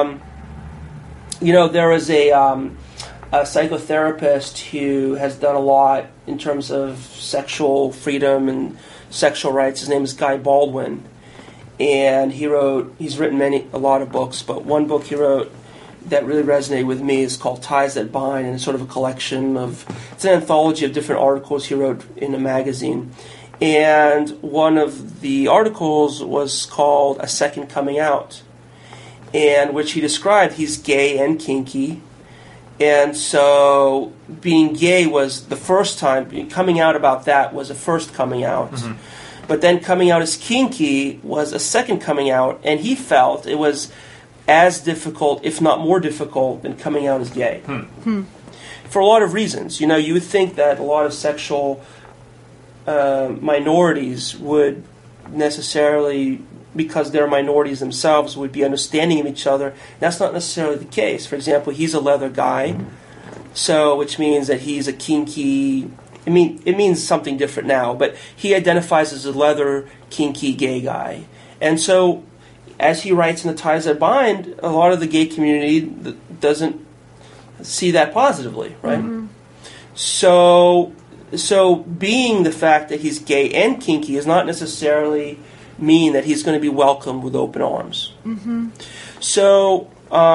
there is a psychotherapist who has done a lot in terms of sexual freedom and sexual rights. His name is Guy Baldwin. And he's written a lot of books, but one book he wrote that really resonated with me is called Ties That Bind, and it's sort of a collection it's an anthology of different articles he wrote in a magazine. And one of the articles was called A Second Coming Out, in which he described he's gay and kinky. And so being gay was the first time, coming out about that was a first coming out. Mm-hmm. But then coming out as kinky was a second coming out, and he felt it was as difficult, if not more difficult, than coming out as gay. For a lot of reasons. You would think that a lot of sexual minorities would necessarily because they're minorities themselves, would be understanding of each other. That's not necessarily the case. For example, he's a leather guy, so which means that he's a kinky. It means something different now, but he identifies as a leather, kinky, gay guy. And so, as he writes in The Ties That Bind, a lot of the gay community doesn't see that positively, right? Mm-hmm. So being the fact that he's gay and kinky does not necessarily mean that he's going to be welcomed with open arms. Mm-hmm. So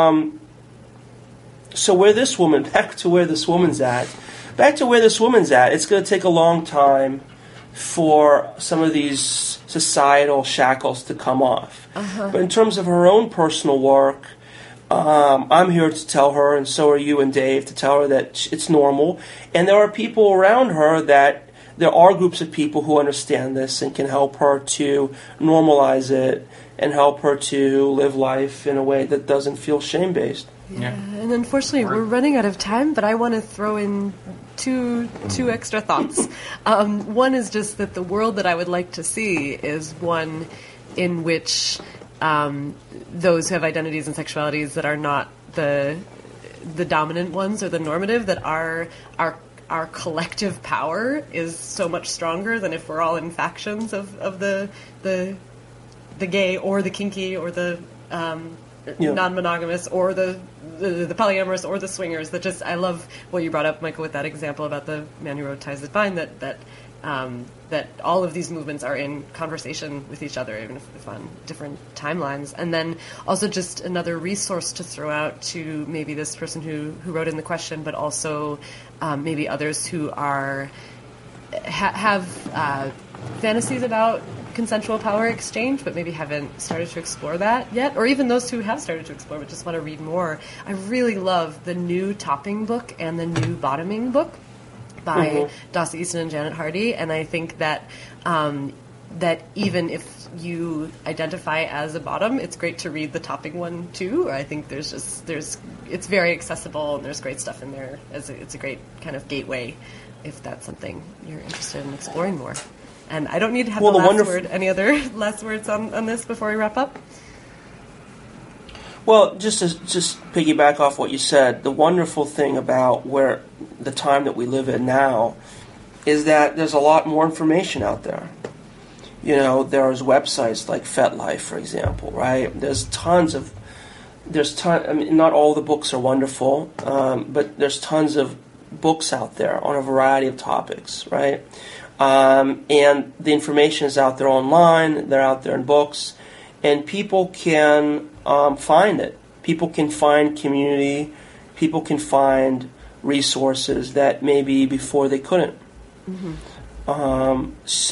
where this woman, back to where this woman's at, it's going to take a long time for some of these societal shackles to come off. Uh-huh. But in terms of her own personal work, I'm here to tell her, and so are you and Dave, to tell her that it's normal. And there are people around her there are groups of people who understand this and can help her to normalize it and help her to live life in a way that doesn't feel shame-based. Yeah, and unfortunately we're running out of time, but I want to throw in two extra thoughts. One is just that the world that I would like to see is one in which those who have identities and sexualities that are not the dominant ones or the normative, that our collective power is so much stronger than if we're all in factions of the gay or the kinky or the non-monogamous or the polyamorous or the swingers. I love what you brought up, Michael, with that example about the man who wrote Ties That Bind, that all of these movements are in conversation with each other, even if on different timelines. And then also just another resource to throw out to maybe this person who wrote in the question, but also maybe others who have fantasies about consensual power exchange, but maybe haven't started to explore that yet, or even those who have started to explore but just want to read more. I really love the new Topping book and the new Bottoming book by Dossie Easton and Janet Hardy, and I think that that even if you identify as a bottom, it's great to read the Topping one too. I think it's very accessible and there's great stuff in there. It's a great kind of gateway if that's something you're interested in exploring more. And I don't need to have the last word. Any other last words on this before we wrap up? Well, just to piggyback off what you said, the wonderful thing about the time that we live in now is that there's a lot more information out there. There's websites like FetLife, for example, right? Not all the books are wonderful, but there's tons of books out there on a variety of topics, right? And the information is out there online, they're out there in books, and people can find it. People can find community, people can find resources that maybe before they couldn't. Mm-hmm.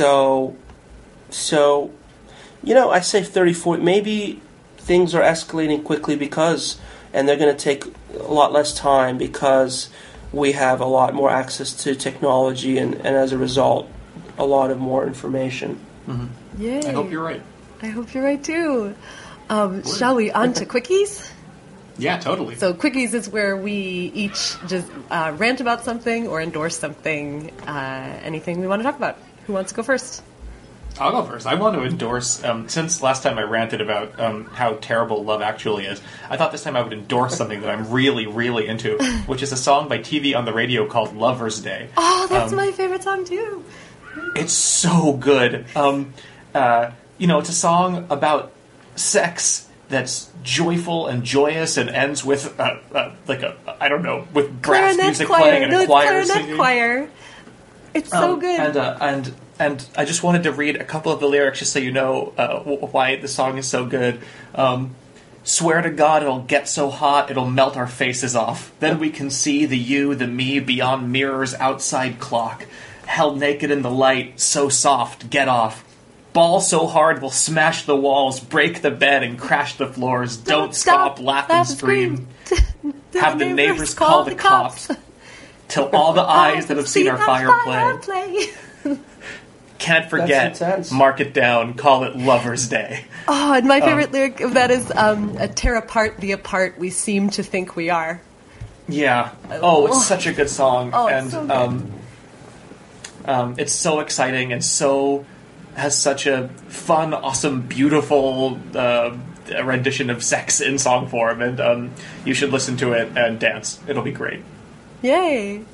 I say 30, 40, maybe things are escalating quickly and they're going to take a lot less time because we have a lot more access to technology and as a result, a lot of more information. Mm-hmm. Yay. I hope you're right. I hope you're right too. Shall we on to quickies? Yeah, totally. So quickies is where we each just rant about something or endorse something, anything we want to talk about. Who wants to go first? I'll go first. I want to endorse, since last time I ranted about how terrible Love Actually is, I thought this time I would endorse something that I'm really, really into, which is a song by TV on the radio called Lover's Day. Oh, that's my favorite song too. It's so good. It's a song about sex that's joyful and joyous and ends with with brass music playing and a choir singing. Choir. It's so good. And I just wanted to read a couple of the lyrics just so you know why the song is so good. Swear to God it'll get so hot it'll melt our faces off. Then we can see the you, the me, beyond mirrors outside clock. Held naked in the light, so soft, get off. Ball so hard we'll smash the walls, break the bed and crash the floors. Don't stop, laugh and scream. Have the neighbors call the cops. Till all the eyes that have seen our fire play. Can't forget, mark it down, call it Lover's Day. Oh, and my favorite lyric of that is, tear apart the apart we seem to think we are. Yeah. Oh, it's such a good song. Oh, and it's so good. It's so exciting and so has such a fun, awesome, beautiful rendition of sex in song form, and you should listen to it and dance. It'll be great. Yay!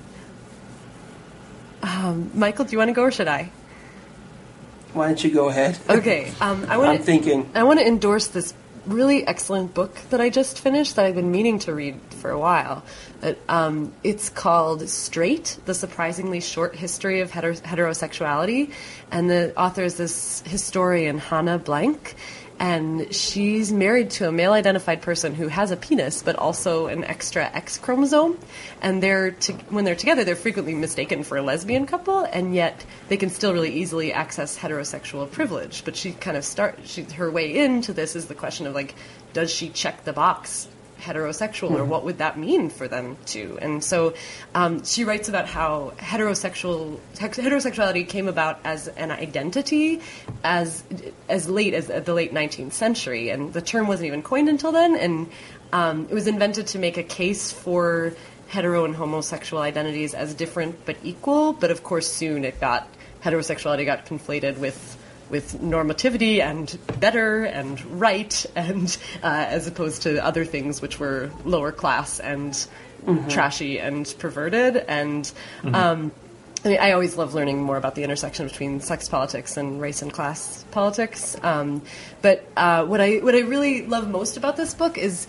Michael, do you want to go or should I? Why don't you go ahead? Okay. I'm thinking. I want to endorse this really excellent book that I just finished that I've been meaning to read for a while. It's called Straight, The Surprisingly Short History of Heterosexuality. And the author is this historian, Hannah Blank. And she's married to a male-identified person who has a penis, but also an extra X chromosome. And when they're together, they're frequently mistaken for a lesbian couple, and yet they can still really easily access heterosexual privilege. But she kind of her way into this is the question of, like, does she check the box heterosexual, or what would that mean for them to? And so she writes about how heterosexuality came about as an identity as late as the late 19th century, and the term wasn't even coined until then, and it was invented to make a case for hetero and homosexual identities as different but equal, but of course soon heterosexuality got conflated with normativity and better and right, and as opposed to other things which were lower class and trashy and perverted. And I always love learning more about the intersection between sex politics and race and class politics. But what I really love most about this book is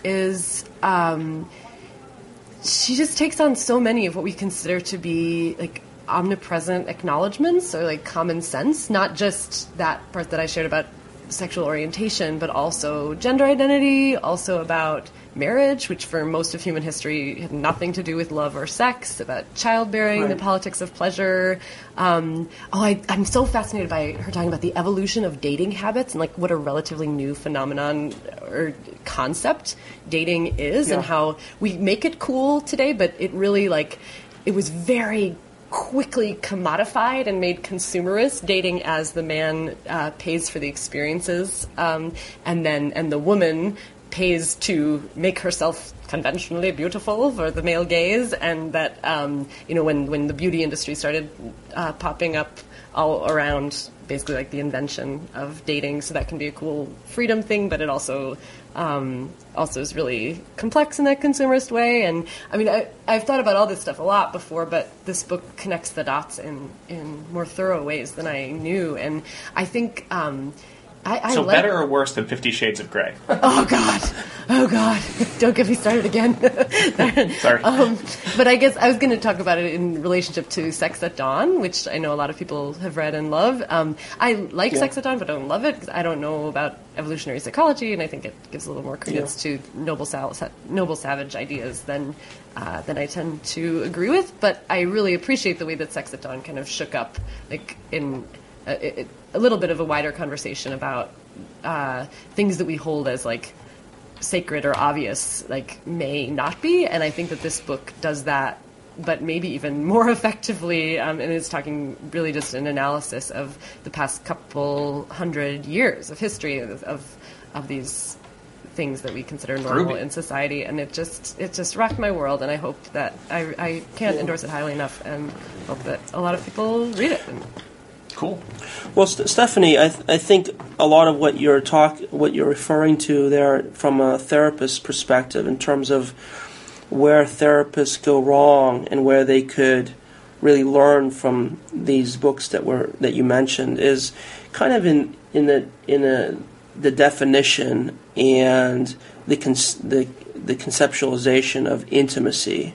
she just takes on so many of what we consider to be like omnipresent acknowledgments, or like common sense, not just that part that I shared about sexual orientation, but also gender identity, also about marriage, which for most of human history had nothing to do with love or sex, about childbearing, right. The politics of pleasure. I'm so fascinated by her talking about the evolution of dating habits and like what a relatively new phenomenon or concept dating is, and how we make it cool today, but it really it was very quickly commodified and made consumerist, dating as the man pays for the experiences, and the woman pays to make herself conventionally beautiful for the male gaze, and that when the beauty industry started popping up all around, basically like the invention of dating, so that can be a cool freedom thing, but it also is really complex in that consumerist way. And I mean, I've thought about all this stuff a lot before, but this book connects the dots in more thorough ways than I knew. And I think I like... better or worse than 50 Shades of Grey? Oh God! Don't get me started again. Sorry. But I guess I was going to talk about it in relationship to Sex at Dawn, which I know a lot of people have read and love. I like Sex at Dawn, but don't love it because I don't know about evolutionary psychology, and I think it gives a little more credence to noble savage ideas than I tend to agree with. But I really appreciate the way that Sex at Dawn kind of shook up, like in a little bit of a wider conversation about things that we hold as like sacred or obvious, like may not be. And I think that this book does that, but maybe even more effectively, and is talking really just an analysis of the past couple hundred years of history of these things that we consider normal in society. And it just rocked my world, and I hope that I can't endorse it highly enough, and hope that a lot of people read it. Cool. Well, Stephanie, I think a lot of what you're referring to there from a therapist's perspective, in terms of where therapists go wrong and where they could really learn from these books that you mentioned, is kind of in the definition and the conceptualization of intimacy.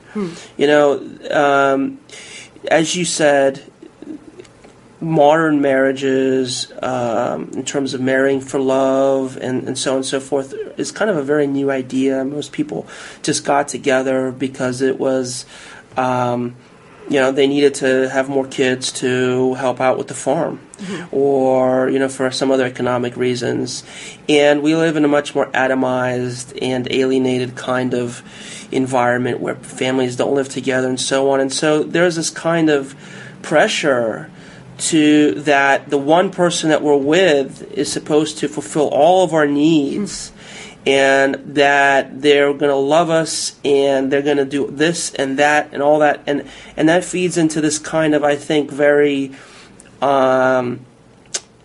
As you said, modern marriages, in terms of marrying for love and so on and so forth, is kind of a very new idea. Most people just got together because it was, they needed to have more kids to help out with the farm, or, for some other economic reasons. And we live in a much more atomized and alienated kind of environment where families don't live together and so on. And so there's this kind of pressure to that the one person that we're with is supposed to fulfill all of our needs, and that they're going to love us, and they're going to do this and that and all that, and that feeds into this kind of, I think, very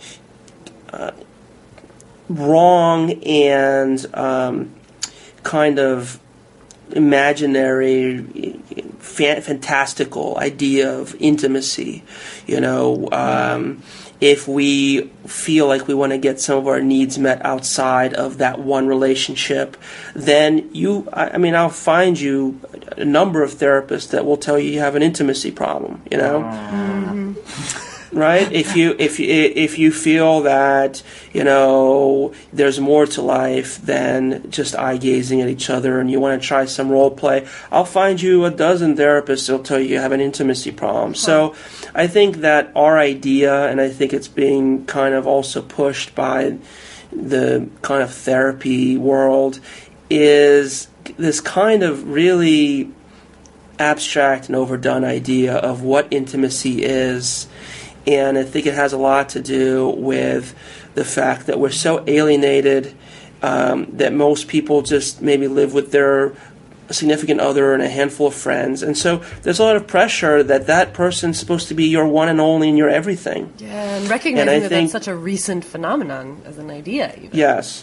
wrong and kind of imaginary, fantastical idea of intimacy. If we feel like we want to get some of our needs met outside of that one relationship, then I'll find you a number of therapists that will tell you have an intimacy problem. Right? If you feel that there's more to life than just eye gazing at each other, and you want to try some role play, I'll find you a dozen therapists that'll tell you have an intimacy problem. So I think that our idea, and I think it's being kind of also pushed by the kind of therapy world, is this kind of really abstract and overdone idea of what intimacy is. And I think it has a lot to do with the fact that we're so alienated that most people just maybe live with their significant other and a handful of friends. And so there's a lot of pressure that person's supposed to be your one and only and your everything. Yeah, and recognizing that that's such a recent phenomenon as an idea, even. Yes.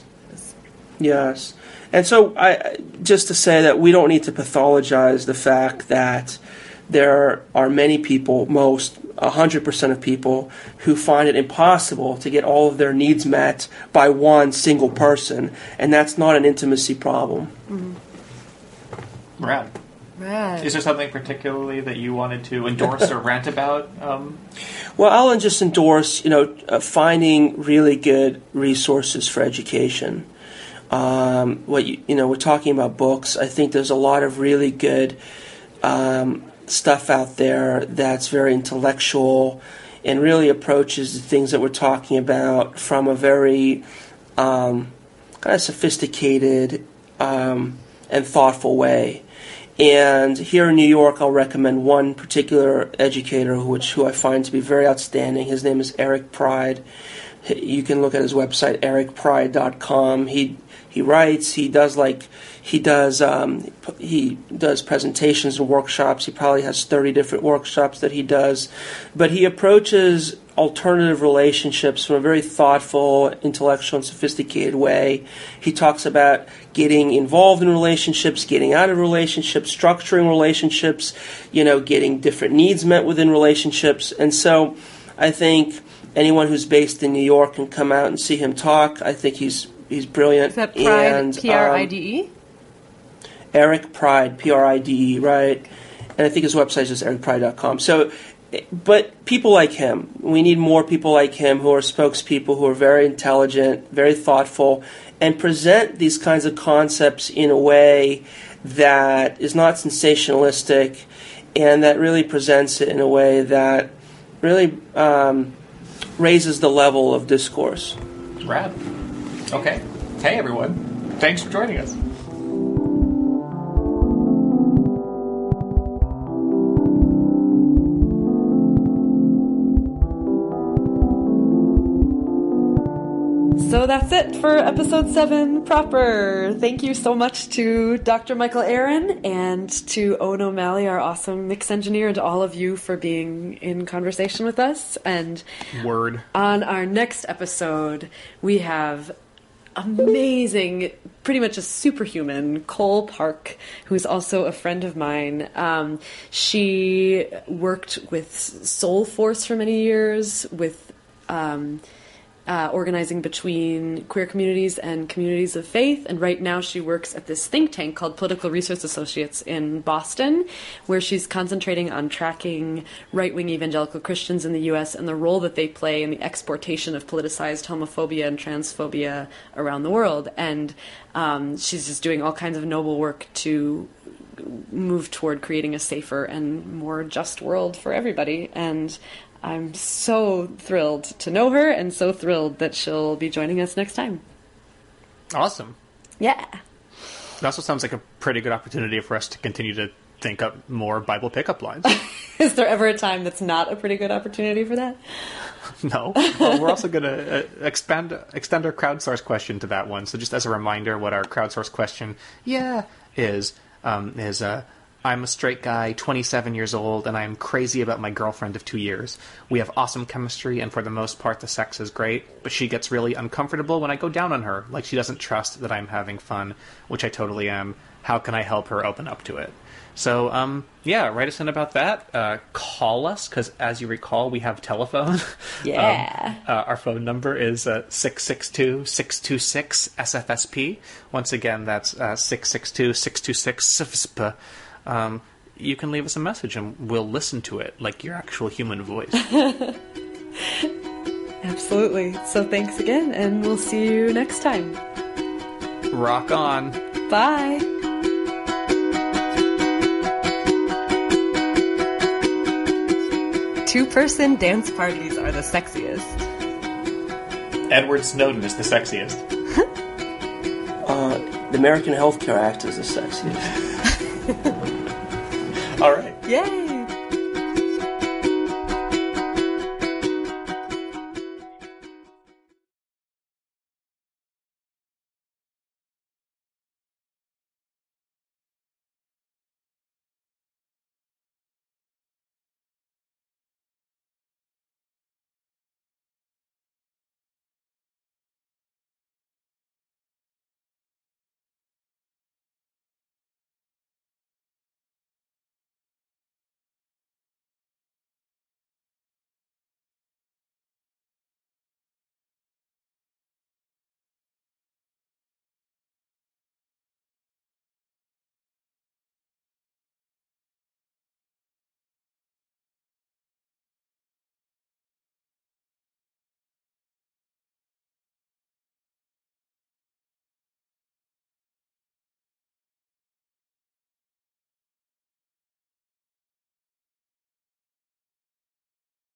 And so just to say that we don't need to pathologize the fact that there are many people, 100% of people, who find it impossible to get all of their needs met by one single person, and that's not an intimacy problem. Mm-hmm. Rad. Is there something particularly that you wanted to endorse or rant about? Well, I'll just endorse, finding really good resources for education. We're talking about books. I think there's a lot of really good stuff out there that's very intellectual and really approaches the things that we're talking about from a very kind of sophisticated and thoughtful way. And here in New York, I'll recommend one particular educator who I find to be very outstanding. His name is Eric Pride. You can look at his website, ericpride.com. He writes. He does presentations and workshops. He probably has 30 different workshops that he does. But he approaches alternative relationships from a very thoughtful, intellectual, and sophisticated way. He talks about getting involved in relationships, getting out of relationships, structuring relationships, getting different needs met within relationships. And so I think anyone who's based in New York can come out and see him talk. I think he's brilliant. Is that Pride, Pride? Eric Pride, Pride, right? And I think his website is just ericpride.com. So, but people like him, we need more people like him who are spokespeople, who are very intelligent, very thoughtful, and present these kinds of concepts in a way that is not sensationalistic and that really presents it in a way that really raises the level of discourse. Rad. Okay. Hey, everyone. Thanks for joining us. So that's it for episode 7 proper. Thank you so much to Dr. Michael Aaron and to Owen O'Malley, our awesome mix engineer, and to all of you for being in conversation with us. And Word. On our next episode, we have amazing, pretty much a superhuman, Cole Park, who's also a friend of mine. She worked with Soul Force for many years, with organizing between queer communities and communities of faith, and right now she works at this think tank called Political Resource Associates in Boston, where she's concentrating on tracking right-wing evangelical Christians in the U.S. and the role that they play in the exportation of politicized homophobia and transphobia around the world. And she's just doing all kinds of noble work to move toward creating a safer and more just world for everybody. And I'm so thrilled to know her and so thrilled that she'll be joining us next time. Awesome. Yeah. It also sounds like a pretty good opportunity for us to continue to think up more Bible pickup lines. Is there ever a time that's not a pretty good opportunity for that? No. Well, we're also going to extend our crowdsource question to that one. So just as a reminder, what our crowdsource question is I'm a straight guy, 27 years old, and I'm crazy about my girlfriend of 2 years. We have awesome chemistry, and for the most part, the sex is great, but she gets really uncomfortable when I go down on her, like she doesn't trust that I'm having fun, which I totally am. How can I help her open up to it? So, yeah, write us in about that. Call us, because as you recall, we have telephone. Yeah. Our phone number is 662-626-SFSP. Once again, that's 662-626-SFSP. You can leave us a message and we'll listen to it like your actual human voice. Absolutely. So thanks again, and we'll see you next time. Rock on. Bye. Two-person dance parties are the sexiest. Edward Snowden is the sexiest. The American Health Care Act is the sexiest. All right. Yay!